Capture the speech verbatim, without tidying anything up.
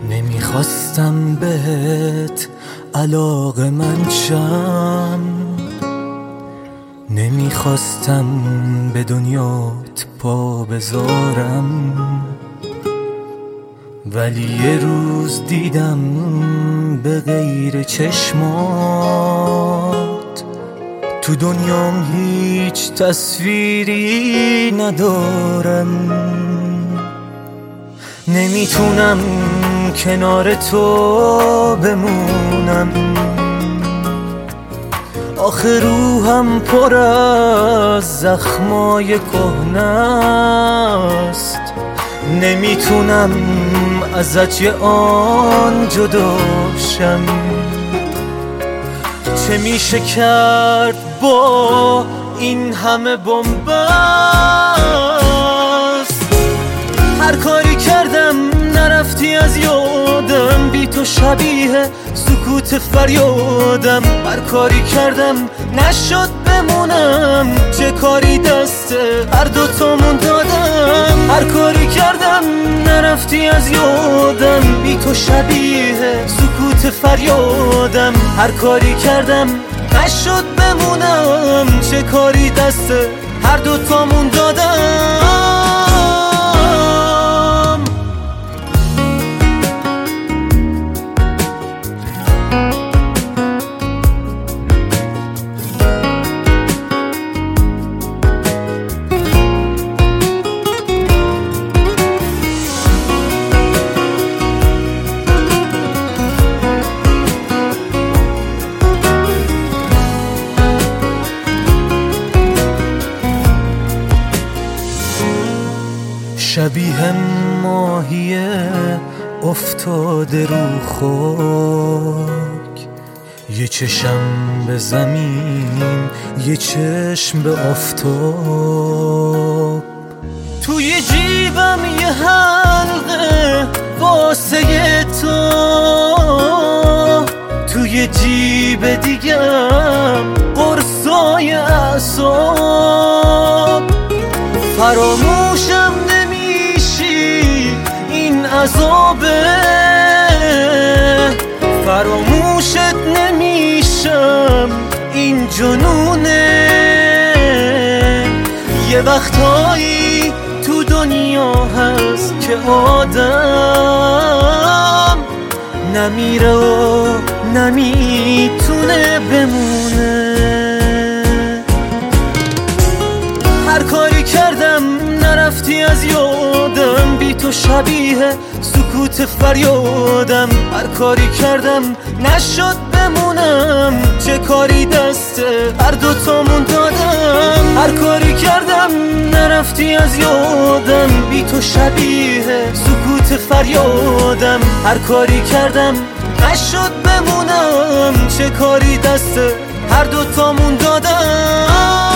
نمیخواستم بهت علاقه من شم، نمیخواستم به دنیات پا بذارم، ولی یه روز دیدم به غیر چشمات تو دنیام هیچ تصویری ندارم. نمیتونم کنار تو بمونم، آخه روحم پر از زخمای کهنه است. نمیتونم ازت یه آن جدا شم. چه میشه کرد با این همه بنبست؟ هر کاری کردم نرفتی از یادم، بی تو شبیه سکوت فریادم. هر کاری کردم نشد بمونم، چه کاری دست هر دوتامون دادم. هر کاری کردم نرفتی از یادم، بی تو شبیه سکوت فریادم. هر کاری کردم نشد بمونم، چه کاری دست هر دوتامون دادم. شبیه ماهی افتاده رو خاک، یه چشم به زمین یه چشم به آفتاب. توی جیبم یه حلقه واسه تو، توی جیب دیگم قرصای اعصاب. فراموشم عذابه، فراموشت نمیشم این جنونه. یه وقتایی تو دنیا هست که آدم نمیره و نمیتونه بمونه. هر کاری کردم نرفتی از یادم، بی تو شبیه سکوت فریادم. هر کاری کردم نشد بمونم، چه کاری دست هر دوتامون دادم. هر کاری کردم نرفتی از یادم، بی تو شبیه سکوت فریادم. هر کاری کردم نشد بمونم، چه کاری دست هر دوتامون دادم.